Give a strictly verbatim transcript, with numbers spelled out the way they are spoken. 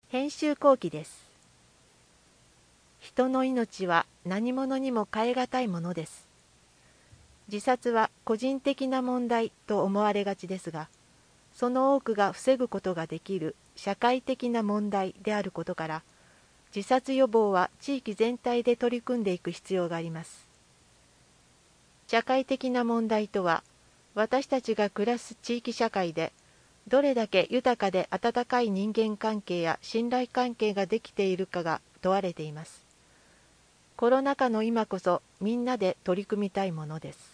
編集後期です。人の命は何者にも代え難いものです。自殺は個人的な問題と思われがちですが、その多くが防ぐことができる社会的な問題であることから、自殺予防は地域全体で取り組んでいく必要があります。社会的な問題とは、私たちが暮らす地域社会で、どれだけ豊かで温かい人間関係や信頼関係ができているかが問われています。コロナ禍の今こそみんなで取り組みたいものです。